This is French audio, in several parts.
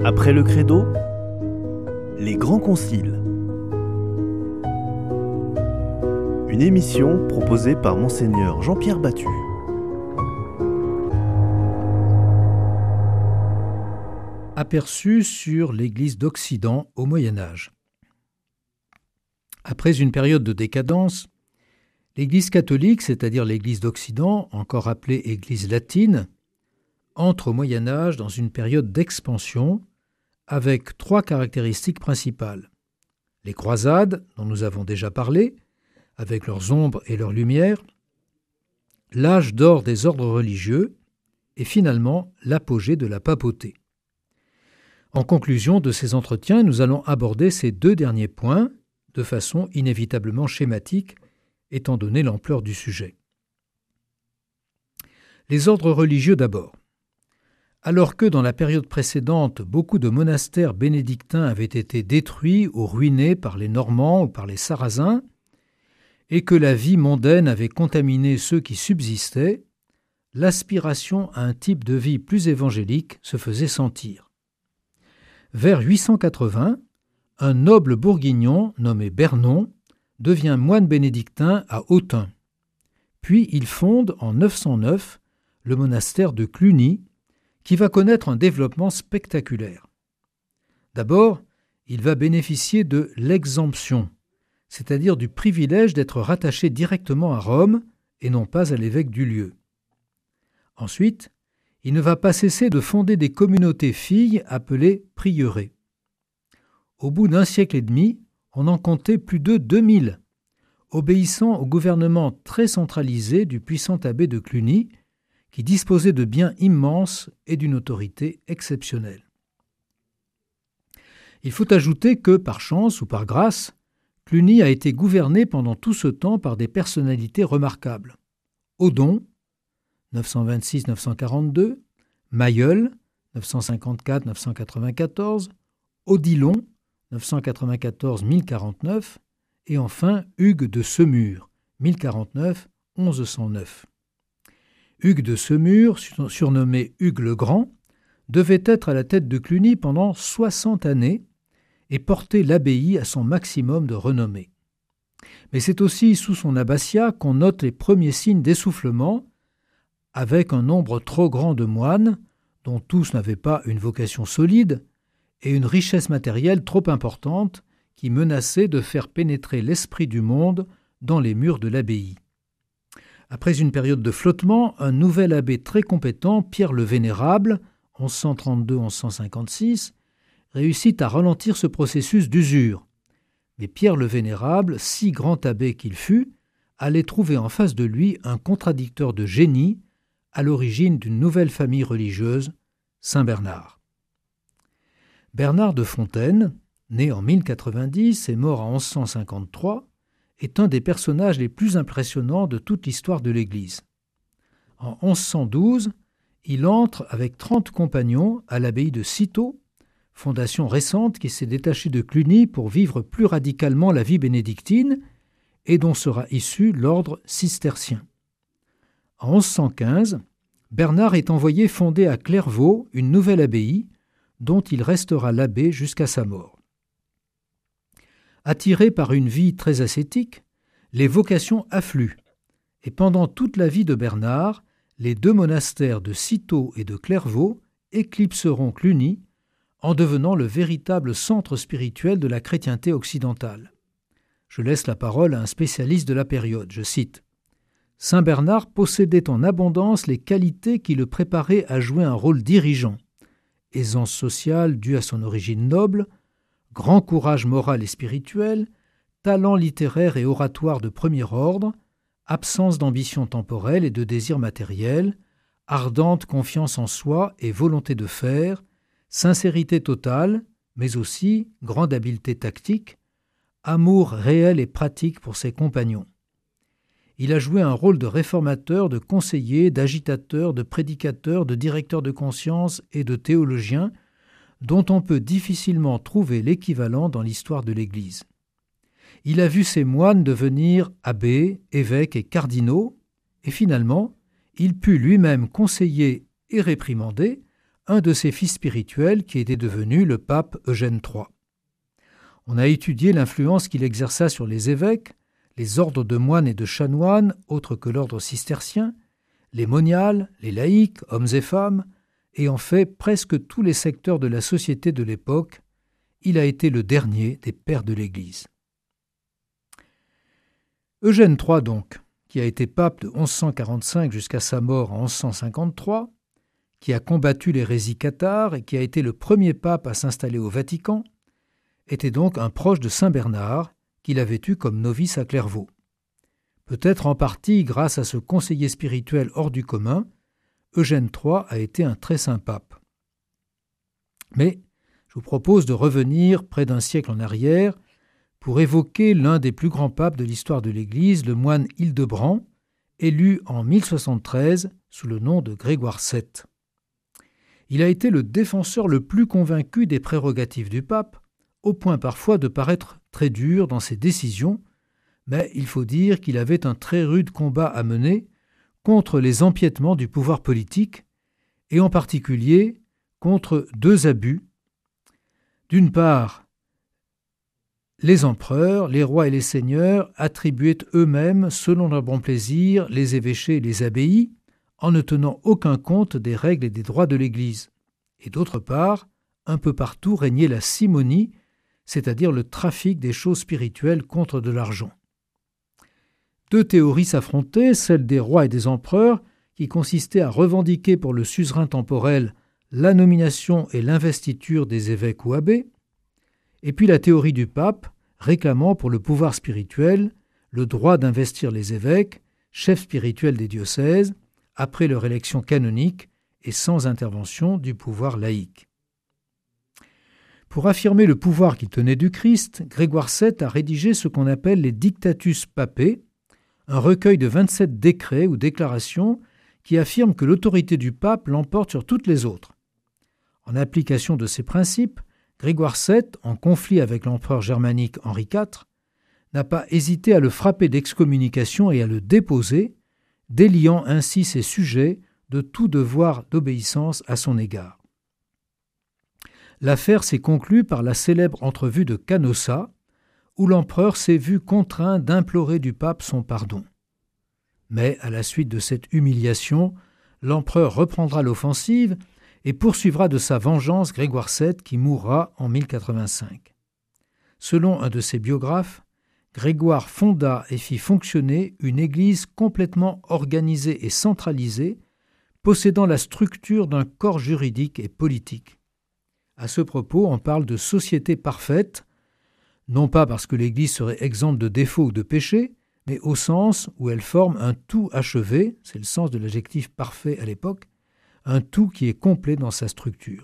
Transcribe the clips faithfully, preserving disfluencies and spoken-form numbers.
Après le credo, les grands conciles. Une émission proposée par Monseigneur Jean-Pierre Battu. Aperçu sur l'Église d'Occident au Moyen Âge. Après une période de décadence, l'Église catholique, c'est-à-dire l'Église d'Occident, encore appelée Église latine, entre au Moyen Âge dans une période d'expansion avec trois caractéristiques principales. Les croisades, dont nous avons déjà parlé, avec leurs ombres et leurs lumières, l'âge d'or des ordres religieux et finalement l'apogée de la papauté. En conclusion de ces entretiens, nous allons aborder ces deux derniers points de façon inévitablement schématique, étant donné l'ampleur du sujet. Les ordres religieux d'abord. Alors que dans la période précédente, beaucoup de monastères bénédictins avaient été détruits ou ruinés par les Normands ou par les Sarrasins, et que la vie mondaine avait contaminé ceux qui subsistaient, l'aspiration à un type de vie plus évangélique se faisait sentir. Vers huit cent quatre-vingts, un noble bourguignon nommé Bernon devient moine bénédictin à Autun. Puis il fonde en neuf cent neuf le monastère de Cluny, qui va connaître un développement spectaculaire. D'abord, il va bénéficier de l'exemption, c'est-à-dire du privilège d'être rattaché directement à Rome et non pas à l'évêque du lieu. Ensuite, il ne va pas cesser de fonder des communautés filles appelées prieurés. Au bout d'un siècle et demi, on en comptait plus de deux mille, obéissant au gouvernement très centralisé du puissant abbé de Cluny, qui disposait de biens immenses et d'une autorité exceptionnelle. Il faut ajouter que, par chance ou par grâce, Cluny a été gouverné pendant tout ce temps par des personnalités remarquables. Odon, neuf cent vingt-six à neuf cent quarante-deux, Mailleul, neuf cent cinquante-quatre à neuf cent quatre-vingt-quatorze, Odilon, neuf cent quatre-vingt-quatorze à mille quarante-neuf, et enfin Hugues de Semur, mille quarante-neuf à mille cent neuf. Hugues de Semur, surnommé Hugues le Grand, devait être à la tête de Cluny pendant soixante années et porter l'abbaye à son maximum de renommée. Mais c'est aussi sous son abbatiat qu'on note les premiers signes d'essoufflement, avec un nombre trop grand de moines, dont tous n'avaient pas une vocation solide, et une richesse matérielle trop importante qui menaçait de faire pénétrer l'esprit du monde dans les murs de l'abbaye. Après une période de flottement, un nouvel abbé très compétent, Pierre le Vénérable, onze cent trente-deux à onze cent cinquante-six, réussit à ralentir ce processus d'usure. Mais Pierre le Vénérable, si grand abbé qu'il fût, allait trouver en face de lui un contradicteur de génie, à l'origine d'une nouvelle famille religieuse, Saint Bernard. Bernard de Fontaine, né en mille quatre-vingt-dix et mort en onze cent cinquante-trois, est un des personnages les plus impressionnants de toute l'histoire de l'Église. En onze cent douze, il entre avec trente compagnons à l'abbaye de Cîteaux, fondation récente qui s'est détachée de Cluny pour vivre plus radicalement la vie bénédictine et dont sera issu l'ordre cistercien. En onze cent quinze, Bernard est envoyé fonder à Clairvaux une nouvelle abbaye dont il restera l'abbé jusqu'à sa mort. Attirés par une vie très ascétique, les vocations affluent, et pendant toute la vie de Bernard, les deux monastères de Cîteaux et de Clairvaux éclipseront Cluny en devenant le véritable centre spirituel de la chrétienté occidentale. Je laisse la parole à un spécialiste de la période, je cite. « Saint Bernard possédait en abondance les qualités qui le préparaient à jouer un rôle dirigeant, aisance sociale due à son origine noble, grand courage moral et spirituel, talent littéraire et oratoire de premier ordre, absence d'ambition temporelle et de désir matériel, ardente confiance en soi et volonté de faire, sincérité totale, mais aussi grande habileté tactique, amour réel et pratique pour ses compagnons. Il a joué un rôle de réformateur, de conseiller, d'agitateur, de prédicateur, de directeur de conscience et de théologien, dont on peut difficilement trouver l'équivalent dans l'histoire de l'Église. Il a vu ses moines devenir abbés, évêques et cardinaux, et finalement, il put lui-même conseiller et réprimander un de ses fils spirituels qui était devenu le pape Eugène trois. On a étudié l'influence qu'il exerça sur les évêques, les ordres de moines et de chanoines, autres que l'ordre cistercien, les moniales, les laïcs, hommes et femmes, et en fait presque tous les secteurs de la société de l'époque. Il a été le dernier des pères de l'Église. Eugène trois, donc, qui a été pape de onze cent quarante-cinq jusqu'à sa mort en onze cent cinquante-trois, qui a combattu l'hérésie cathare et qui a été le premier pape à s'installer au Vatican, était donc un proche de saint Bernard qu'il avait eu comme novice à Clairvaux. Peut-être en partie grâce à ce conseiller spirituel hors du commun, Eugène trois a été un très saint pape. Mais je vous propose de revenir près d'un siècle en arrière pour évoquer l'un des plus grands papes de l'histoire de l'Église, le moine Hildebrand, élu en mille soixante-treize sous le nom de Grégoire sept. Il a été le défenseur le plus convaincu des prérogatives du pape, au point parfois de paraître très dur dans ses décisions, mais il faut dire qu'il avait un très rude combat à mener contre les empiètements du pouvoir politique, et en particulier contre deux abus. D'une part, les empereurs, les rois et les seigneurs attribuaient eux-mêmes, selon leur bon plaisir, les évêchés et les abbayes, en ne tenant aucun compte des règles et des droits de l'Église. Et d'autre part, un peu partout régnait la simonie, c'est-à-dire le trafic des choses spirituelles contre de l'argent. Deux théories s'affrontaient, celle des rois et des empereurs, qui consistait à revendiquer pour le suzerain temporel la nomination et l'investiture des évêques ou abbés, et puis la théorie du pape, réclamant pour le pouvoir spirituel le droit d'investir les évêques, chefs spirituels des diocèses, après leur élection canonique et sans intervention du pouvoir laïque. Pour affirmer le pouvoir qu'il tenait du Christ, Grégoire sept a rédigé ce qu'on appelle les Dictatus Papae, un recueil de vingt-sept décrets ou déclarations qui affirment que l'autorité du pape l'emporte sur toutes les autres. En application de ces principes, Grégoire sept, en conflit avec l'empereur germanique Henri quatre, n'a pas hésité à le frapper d'excommunication et à le déposer, déliant ainsi ses sujets de tout devoir d'obéissance à son égard. L'affaire s'est conclue par la célèbre entrevue de Canossa, où l'empereur s'est vu contraint d'implorer du pape son pardon. Mais, à la suite de cette humiliation, l'empereur reprendra l'offensive et poursuivra de sa vengeance Grégoire sept qui mourra en mille quatre-vingt-cinq. Selon un de ses biographes, Grégoire fonda et fit fonctionner une église complètement organisée et centralisée, possédant la structure d'un corps juridique et politique. À ce propos, on parle de société parfaite, non pas parce que l'Église serait exempte de défauts ou de péchés, mais au sens où elle forme un tout achevé, c'est le sens de l'adjectif parfait à l'époque, un tout qui est complet dans sa structure.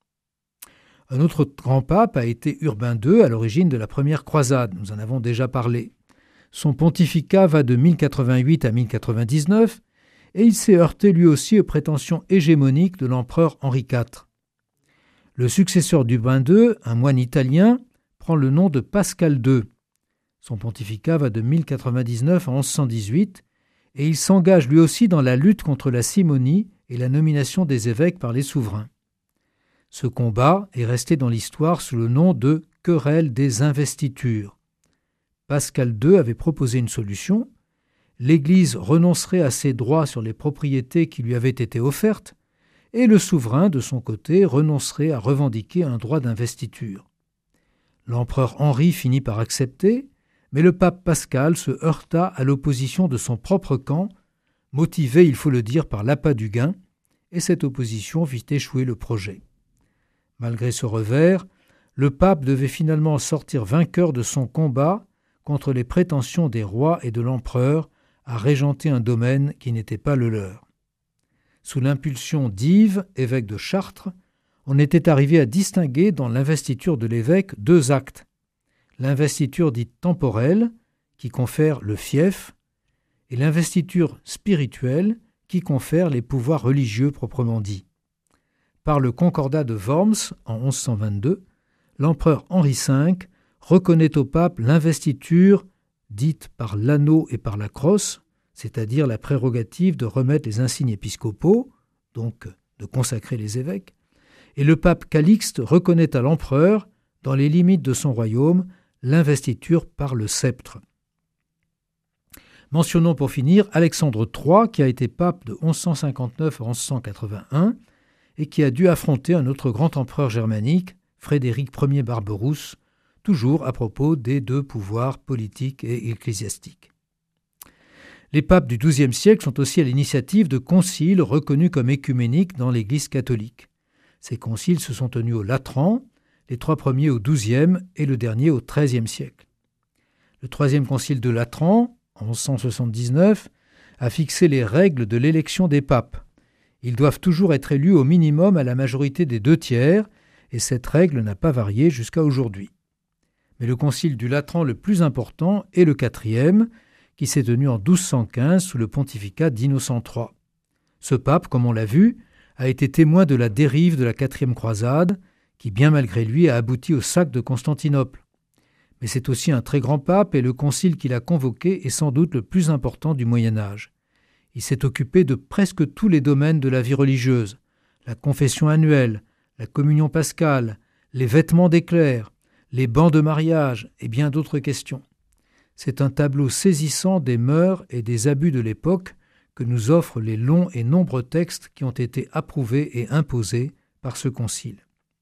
Un autre grand pape a été Urbain deux, à l'origine de la première croisade, nous en avons déjà parlé. Son pontificat va de mille quatre-vingt-huit à mille quatre-vingt-dix-neuf, et il s'est heurté lui aussi aux prétentions hégémoniques de l'empereur Henri quatre. Le successeur d'Urbain deux, un moine italien, prend le nom de Pascal deux. Son pontificat va de mille quatre-vingt-dix-neuf à onze cent dix-huit, et il s'engage lui aussi dans la lutte contre la simonie et la nomination des évêques par les souverains. Ce combat est resté dans l'histoire sous le nom de « querelle des investitures ». Pascal deux avait proposé une solution. L'Église renoncerait à ses droits sur les propriétés qui lui avaient été offertes, et le souverain, de son côté, renoncerait à revendiquer un droit d'investiture. L'empereur Henri finit par accepter, mais le pape Pascal se heurta à l'opposition de son propre camp, motivé, il faut le dire, par l'appât du gain, et cette opposition fit échouer le projet. Malgré ce revers, le pape devait finalement sortir vainqueur de son combat contre les prétentions des rois et de l'empereur à régenter un domaine qui n'était pas le leur. Sous l'impulsion d'Yves, évêque de Chartres, on était arrivé à distinguer dans l'investiture de l'évêque deux actes. L'investiture dite temporelle, qui confère le fief, et l'investiture spirituelle, qui confère les pouvoirs religieux proprement dits. Par le concordat de Worms, en onze cent vingt-deux, l'empereur Henri cinq reconnaît au pape l'investiture dite par l'anneau et par la crosse, c'est-à-dire la prérogative de remettre les insignes épiscopaux, donc de consacrer les évêques, et le pape Calixte reconnaît à l'empereur, dans les limites de son royaume, l'investiture par le sceptre. Mentionnons pour finir Alexandre trois, qui a été pape de onze cent cinquante-neuf à onze cent quatre-vingt-un et qui a dû affronter un autre grand empereur germanique, Frédéric Ier Barberousse, toujours à propos des deux pouvoirs politiques et ecclésiastiques. Les papes du douzième siècle sont aussi à l'initiative de conciles reconnus comme écuméniques dans l'Église catholique. Ces conciles se sont tenus au Latran, les trois premiers au douzième et le dernier au treizième siècle. Le troisième concile de Latran, en onze cent soixante-dix-neuf, a fixé les règles de l'élection des papes. Ils doivent toujours être élus au minimum à la majorité des deux tiers, et cette règle n'a pas varié jusqu'à aujourd'hui. Mais le concile du Latran le plus important est le quatrième, qui s'est tenu en douze cent quinze sous le pontificat d'Innocent trois. Ce pape, comme on l'a vu, a été témoin de la dérive de la quatrième croisade, qui, bien malgré lui, a abouti au sac de Constantinople. Mais c'est aussi un très grand pape et le concile qu'il a convoqué est sans doute le plus important du Moyen-Âge. Il s'est occupé de presque tous les domaines de la vie religieuse, la confession annuelle, la communion pascale, les vêtements des clercs, les bancs de mariage et bien d'autres questions. C'est un tableau saisissant des mœurs et des abus de l'époque que nous offrent les longs et nombreux textes qui ont été approuvés et imposés par ce concile.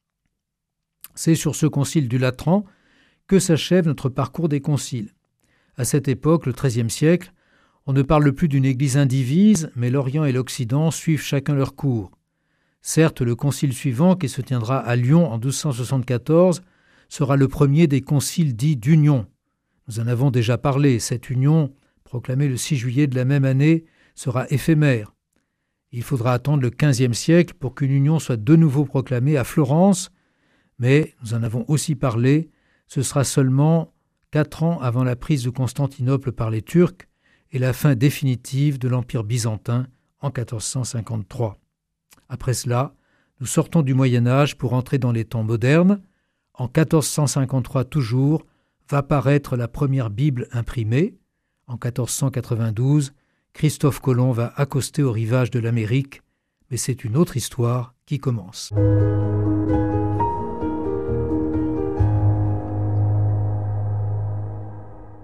C'est sur ce concile du Latran que s'achève notre parcours des conciles. À cette époque, le treizième siècle, on ne parle plus d'une Église indivise, mais l'Orient et l'Occident suivent chacun leur cours. Certes, le concile suivant, qui se tiendra à Lyon en douze cent soixante-quatorze, sera le premier des conciles dits d'union. Nous en avons déjà parlé, cette union, proclamée le six juillet de la même année, sera éphémère. Il faudra attendre le quinzième siècle pour qu'une union soit de nouveau proclamée à Florence, mais, nous en avons aussi parlé, ce sera seulement quatre ans avant la prise de Constantinople par les Turcs et la fin définitive de l'Empire byzantin en quatorze cent cinquante-trois. Après cela, nous sortons du Moyen-Âge pour entrer dans les temps modernes. En quatorze cent cinquante-trois toujours, va paraître la première Bible imprimée. En quatorze cent quatre-vingt-douze, Christophe Colomb va accoster au rivage de l'Amérique, mais c'est une autre histoire qui commence.